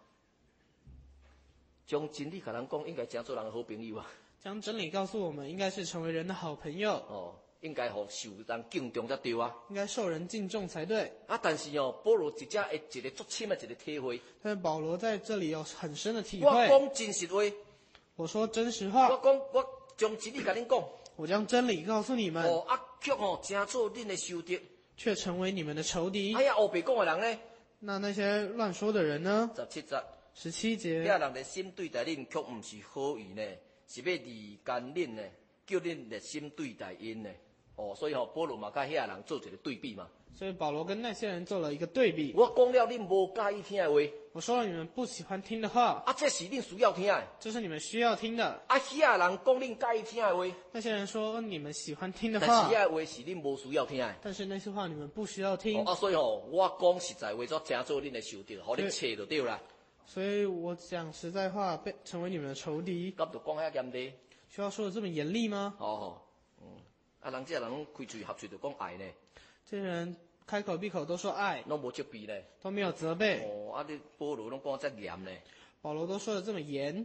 将真理甲人讲，应该成做人的好朋友啊。 将真理告诉我们，应该是成为人的好朋友。 应该受人敬重才对啊。 应该受人敬重才对。 但是保罗一个足深的一个体会。 但是保罗在这里有很深的体会。 我讲真实话。 我说真实话。 我将真理甲恁讲。 我将真理告诉你们。 却成做恁的仇敌。 却成为你们的仇敌。 黑白讲的人呢？ 那些乱说的人呢 ？17节。 17节。 遐人的心对待恁，却不是好意呢，是要离间恁呢，叫恁热心对待因呢。所以保罗嘛，甲遐人做一个对比嘛。 所以保罗跟那些人做了一个对比。 我讲了恁无介意听的话。 我说了你们不喜欢听的话。 这是恁需要听的。 这是你们需要听的。 遐人讲恁介意听的话。 那些人说你们喜欢听的话。 但是遐话是恁无需要听的。 但是那些话你们不需要听。 所以我讲实在话，成做恁的仇敌，互恁切就对啦。 所以我讲实在话，成为你们的仇敌。 咁就讲遐严厉。 需要说的这么严厉吗？ 人这人拢开嘴合嘴就讲爱呢。 这些人开口闭口都说爱， 拢无责备呢， 都没有责备。 你保罗拢讲遮严呢。 保罗都说的这么严。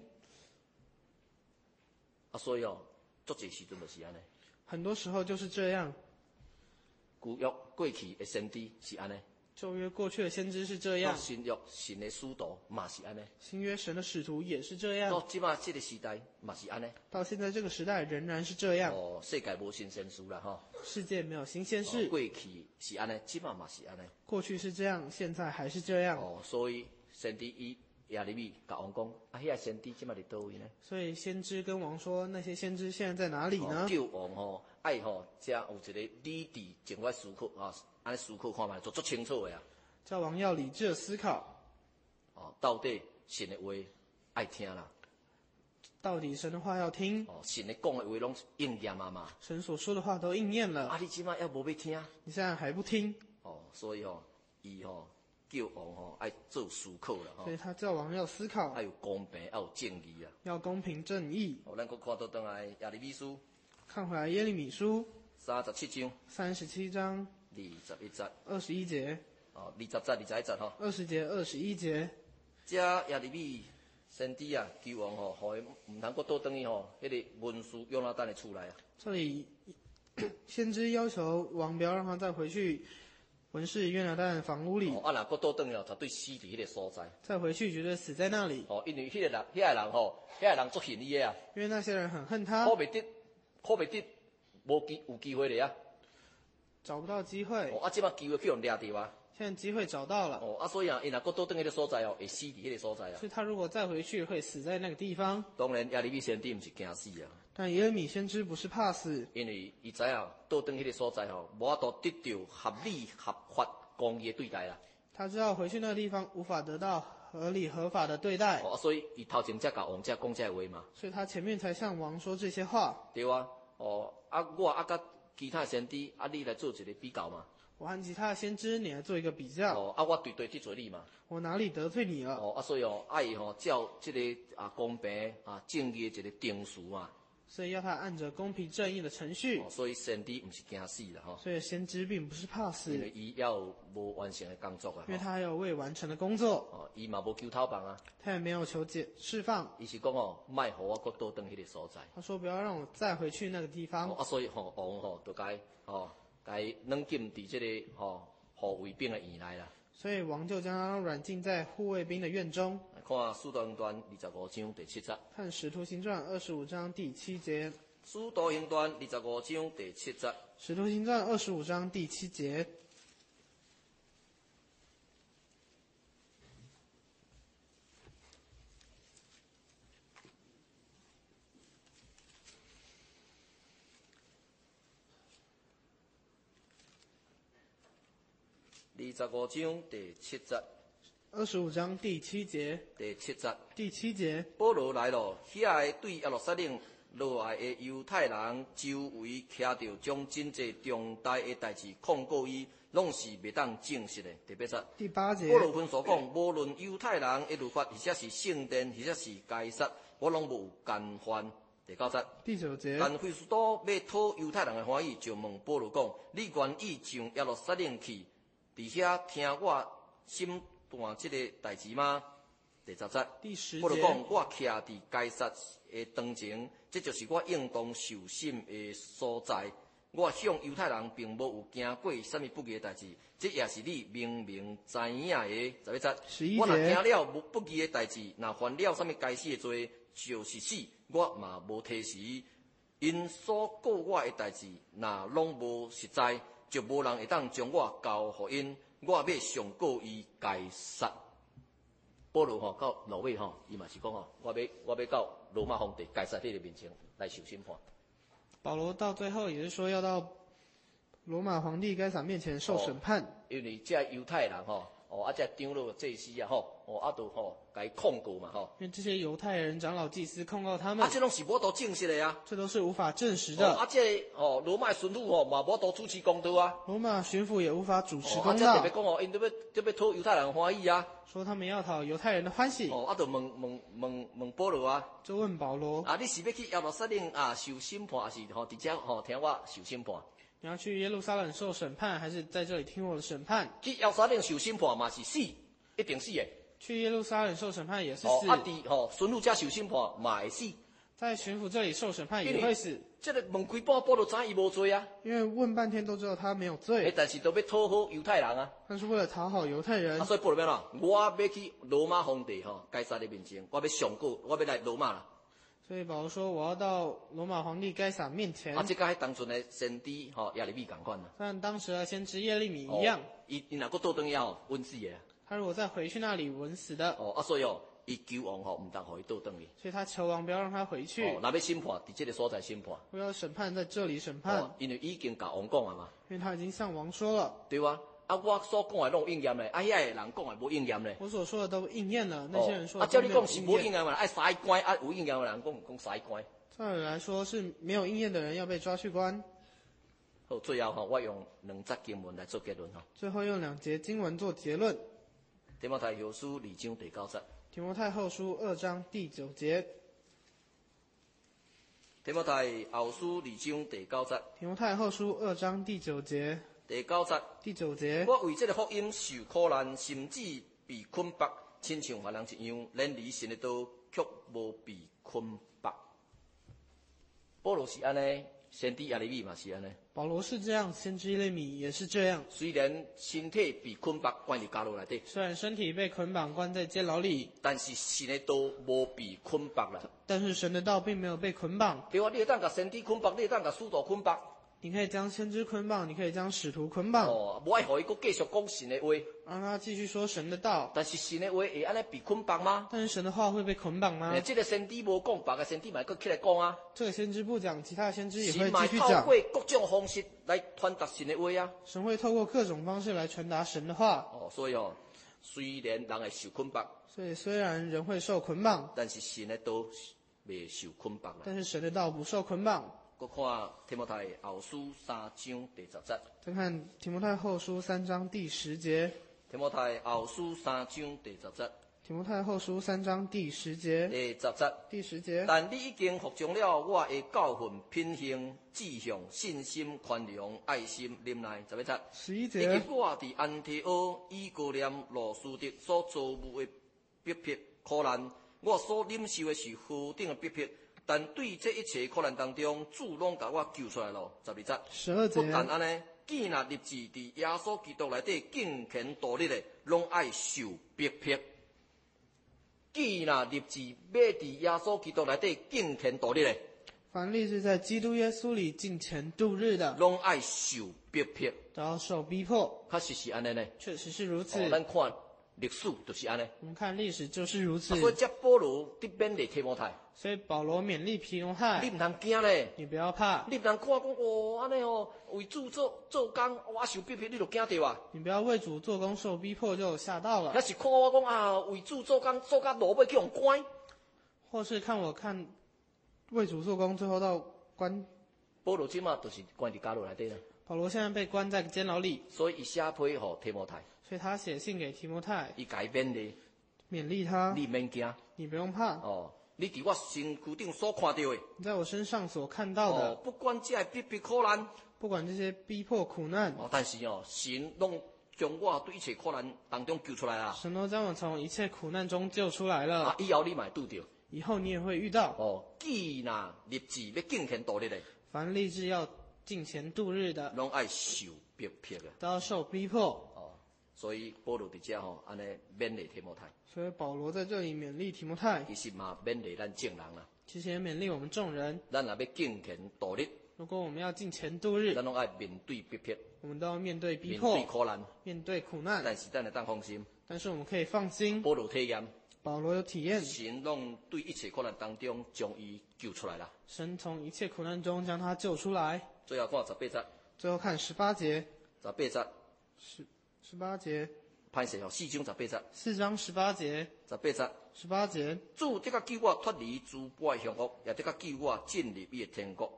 所以足侪时阵就是安尼。 很多时候就是这样。 旧约过去的先知是安尼。 旧约过去的先知是这样。 新约神的使徒嘛是安尼。 新约神的使徒也是这样。 到即马这个时代嘛是安尼。 到现在这个时代仍然是这样。 世界无新鲜事啦世界没有新鲜事。 过去是安尼，即马嘛是安尼。 过去是这样，现在还是这样。 所以先知耶利米甲王讲，遐先知即马伫倒位呢？ 所以先知跟王说，那些先知现在在哪里呢？ 叫王爱遮有一个理智静来思考安尼思考看觅，就足清楚的啊。 叫王要理智的思考。 到底神的话爱听啦， 到底神的话要听， 神咧讲的话拢应验啊嘛。 神所说的话都应验了。 你即摆还无要听？ 你现在还不听？ 所以伊叫王爱做思考啦。 所以他叫王要思考， 要有公平，要有正义啊。 要公平正义。 咱搁看倒转来耶利米书， 看回来耶利米书 37 章 21节 21节。 20节21节 20节21节。 这耶利米先知啊，求王互伊唔通搁倒转去迄个文士约拿单的厝内啊。 这里先知要求王不要让他再回去文士约拿单房屋里。 若搁倒转去绝对死伫迄个所在。 再回去绝对死在那里。 因为迄个人足恨伊的啊。 因为那些人很恨他。 可袂得，有机会咧啊。 找不到机会。 即摆机会去互掠着啊。 现在机会找到了。 所以伊若搁倒转迄个所在会死伫迄个所在啊。 所以他如果再回去，会死在那个地方。 当然，耶利米先知毋是惊死啊。 但耶利米先知不是怕死， 因为伊知影倒转迄个所在无法度得到合理合法公义的对待啦。 他知道回去那个地方无法得到合理合法的对待。 所以伊头前才甲王家讲这话嘛。 所以他前面才向王说这些话。 对啊。我甲其他先知你来做一个比较嘛。 我和其他的先知，你来做一个比较。 我对得罪你嘛。 我哪里得罪你了？ 所以爱照这个公平正义的一个定数嘛。 所以要他按着公平正义的程序。 所以先知不是惊死啦所以先知并不是怕死。 因为伊要有无完成的工作啊。 因为他还有未完成的工作。 伊嘛无求讨放啊。 他也没有求释放。 伊是讲莫互我搁倒转迄个所在。 他说不要让我再回去那个地方。 所以王就该软禁伫这个护卫兵的院内啦。 所以王就将他软禁在护卫兵的院中。 看《使徒行传》25章第7节。 看《使徒行传》25章第7节。《 使徒行传》25章第7节。《 使徒行传》25章第7节。 25章第7节。 25章第7节。 第7节。 第7节。 保罗来了，遐个对耶路撒冷落来的犹太人，周围徛着将真济重大的代志控告伊，拢是袂当证实的。第8节。 第8节。 保罗分所讲，无论犹太人的律法，或者是圣殿，或者是该撒，我拢无干犯。第9节。 第9节。 但费斯都要讨犹太人的欢喜，就问保罗讲：你愿意上耶路撒冷去？伫遐听我审判这个代志吗？第10节。 第10节。 保罗讲：我徛伫该撒的当前，这就是我应当受审的所在。我向犹太人并无有行过什么不义的代志，这也是你明明知影的。11节。我若行了不义的代志，若犯了什么该死的罪，就是死，我嘛无提示。因所告我的代志，若拢无实在，就无人会当将我交互因，我要上告伊该杀。保罗到落尾伊嘛是讲我要到罗马皇帝该撒这个面前来受审判。 保罗到最后也是说要到罗马皇帝该撒面前受审判。 因为这犹太人这长老祭司都甲伊控告嘛因为这些犹太人长老祭司控告他们。 这拢是无法证实的啊。 这都是无法证实的。 这罗马巡抚嘛无法主持公道啊。 罗马巡抚也无法主持公道。 特别讲因特别讨犹太人欢喜啊。 说他们要讨犹太人的欢喜。 就问保罗啊。 就问保罗。 你是要去耶路撒冷受审判，还是伫这听我受审判？ 你要去耶路撒冷受审判，还是在这里听我的审判？ 去耶路撒冷受审判嘛是死，一定死的。 去耶路撒冷受审判也是死。 巡抚家受审判嘛会死。 在巡抚这里受审判也会死。 这个问开半保罗知伊无罪啊。 因为问半天都知道他没有罪。 但是都要讨好犹太人啊。 但是为了讨好犹太人。 所以保罗要我要去罗马皇帝该撒的面前，我要上告，我要来罗马啦。 所以保罗说：“我要到罗马皇帝该撒面前。” 这跟当初的先知耶利米同款啦。 像当时的先知耶利米一样。 伊若搁倒转去稳死的。 他如果再回去那里稳死的。 所以伊求王唔当互伊倒转去。 所以他求王不要让他回去。 若要审判，伫这个所在审判。 不要审判在这里审判。 因为已经甲王讲啊嘛。 因为他已经向王说了。 对吧？ 我所讲的拢应验咧，遐个人讲的无应验咧。 我所说的都应验了，那些人说的照你都没有讲是无应应验。 验嘛，爱杀关，有应验的人讲杀关。 照理来说是没有应验的人要被抓去关。 好，最后我用2节经文来做结论最后用2节经文做结论。 提摩太后书2章第9节。 提摩太后书2章第9节。 提摩太后书2章第9节。 提摩太后书2章第9节。 第9节。 第9节。 我为这个福音受苦难，甚至被捆绑，亲像别人一样，连离神的道却无被捆绑。保罗是安尼，先知耶利米嘛是安尼。 保罗是这样，先知耶利米也是这样。 虽然身体被捆绑关伫监牢内底， 虽然身体被捆绑关在监牢里， 但是神的道无被捆绑啦。 但是神的道并没有被捆绑。 对啊，你会当甲先知捆绑，你会当甲使徒捆绑。 你可以将先知捆绑，你可以将使徒捆绑。 无爱互伊继续讲神的话， 让他继续说神的道。 但是神的话会安尼被捆绑吗？ 但是神的话会被捆绑吗？ 这个先知无讲，别个先知嘛佫起来讲啊。 这个先知不讲，其他的先知也会神嘛继续讲。 透过各种方式来传达神的话啊。 神会透过各种方式来传达神的话。 所以虽然人会受捆绑， 所以虽然人会受捆绑， 但是神的道未受捆绑啦。 但是神的道不受捆绑。 搁看提摩太后书3章第10节。 再看提摩太后书3章第10节。 提摩太后书3章第10节。 提摩太后书3章第10节。 第10节。 第10节。 但你已经服从了我的教训、品行、志向、信心、宽容、爱心、忍耐。11节。 11节。 以及我伫安提阿、以哥念、罗斯德所遭遇的逼迫、苦难，我所忍受的是何等的逼迫。但对这一切苦难当中，主拢甲我救出来了。12节。 12节。 不但安尼，既若立志伫耶稣基督内底敬虔度日的，拢爱受逼迫。既若立志要伫耶稣基督内底敬虔度日的， 凡立志在基督耶稣里敬虔度日的， 拢爱受逼迫。 都要受逼迫。 确实是安尼呢。 确实是如此。 咱看历史就是安尼。 我们看历史就是如此。 所以这保罗伫勉励提摩太。 所以保罗勉励提摩太， 你唔通惊咧， 你不要怕， 你唔通看讲安尼为主做工，我受逼迫，你就惊着啊！ 你不要为主做工受逼迫就吓到了。 那是看我讲为主做工做到落尾去用关， 或是看为主做工最后到关。 保罗即马就是关伫监牢内底啦。 保罗现在被关在监牢里， 所以伊写批互提摩太， 所以他写信给提摩太， 伊甲伊勉励他， 你免惊， 你不用怕。 你伫我身躯顶所看到的， 你在我身上所看到的， 不管这逼迫苦难， 不管这些逼迫苦难， 但是神拢将我对一切苦难当中救出来啦。 神都将我从一切苦难中救出来了。 以后你嘛会拄着， 以后你也会遇到。 既若立志要敬虔度日的， 凡立志要敬虔度日的， 拢爱受逼迫的， 都要受逼迫。 所以保罗伫遮安尼勉励提摩太。 所以保罗在这里勉励提摩太， 其实嘛勉励咱众人啦。 其实也勉励我们众人。 咱若要敬虔度日， 如果我们要敬虔度日， 咱拢爱面对逼迫， 我们都要面对逼迫， 面对苦难， 面对苦难。 但是咱会当放心。 但是我们可以放心。 保罗体验， 保罗有体验， 神拢对一切苦难当中将伊救出来啦。 神从一切苦难中将他救出来。 最后看18节。 最后看18节。 18节。 18节。 歹势4章18节。 4章18节。 18节。 18节。 主得甲救我脱离诸般的凶恶，也得甲救我进入伊的天国。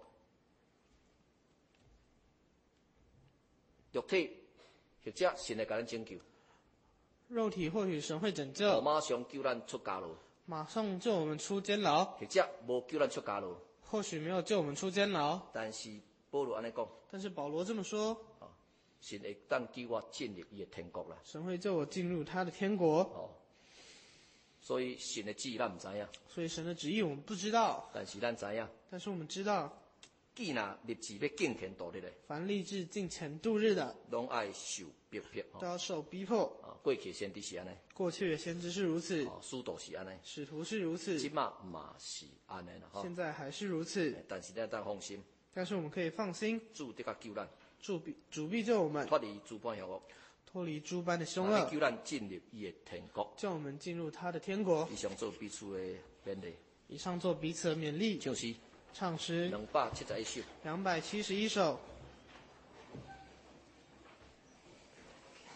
肉体或者神会甲咱拯救。 肉体或许神会拯救， 马上救咱出监牢。 马上救我们出监牢。 或者无救咱出监牢。 或许没有救我们出监牢。 但是保罗安尼讲。 但是保罗这么说。 神会当救我进入伊的天国啦。 神会救我进入他的天国。 所以神的旨意咱唔知影。 所以神的旨意我们不知道。 但是咱知影。 但是我们知道。 既若立志要敬虔度日的， 凡立志敬虔度日的， 拢爱受逼迫， 都要受逼迫。 过去先知是安尼。 过去的先知是如此。 使徒是安尼。 使徒是如此。 即马嘛是安尼啦。 现在还是如此。 但是咱当放心。 但是我们可以放心。 主得甲救咱。 主必救我们脱离诸般凶恶， 脱离诸般的凶恶， 救咱进入伊的天国， 叫我们进入他的天国。 以上做彼此的勉励， 以上做彼此的勉励。 唱诗， 唱诗 271首 ，271首。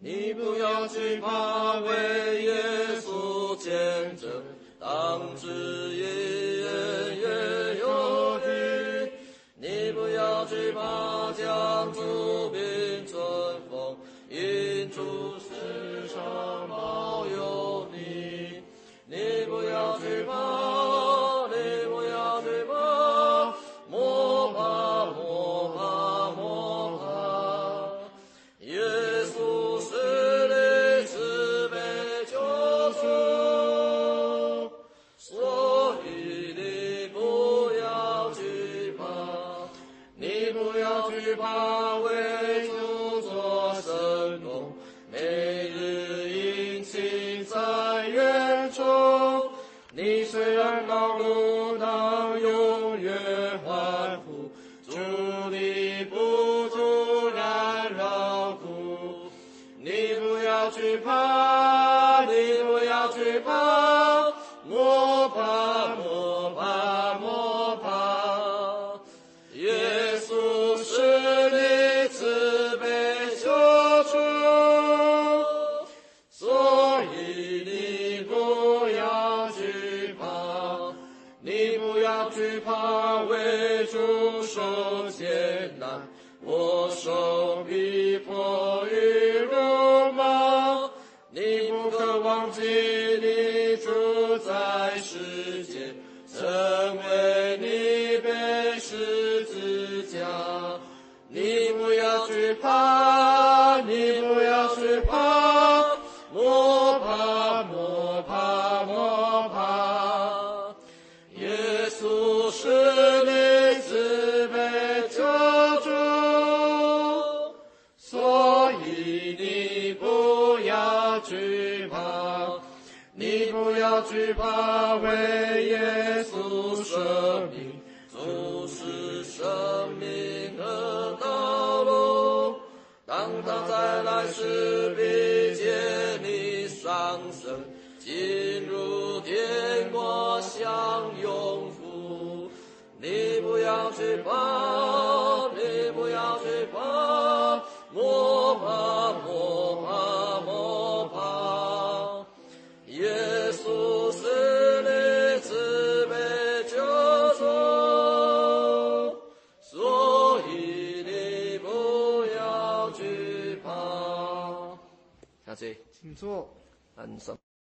你不要惧怕，为耶稣见证，当知夜夜有余。你不要惧怕，将主名尊奉，因主世上保佑你。你不要惧怕，你不要惧怕，莫怕莫怕莫怕，耶稣是你慈悲救主，所以你不要惧怕，你不要惧怕，为主做神功，每日殷勤在园中。你虽然劳碌，当永远欢呼，主你不突然劳苦。你不要惧怕，你不要惧怕，莫怕莫怕莫怕，耶稣是你慈悲救主，所以你不要惧怕，你不要惧怕，为主受艰难，我受逼迫与辱骂。你不可忘记你主在世界，成为你背十字架。你不要惧怕，你不要惧怕，莫怕莫怕莫怕，耶稣是你慈悲救主，所以你不要惧怕，你不要惧怕，为耶稣舍命，主是生命的道路。当他再来时，必接你上升，进入天国享永福。你不要惧怕，你不要惧怕，莫怕莫怕莫怕，耶稣是你慈悲救主，所以你不要惧怕。下去， 请坐。 安生。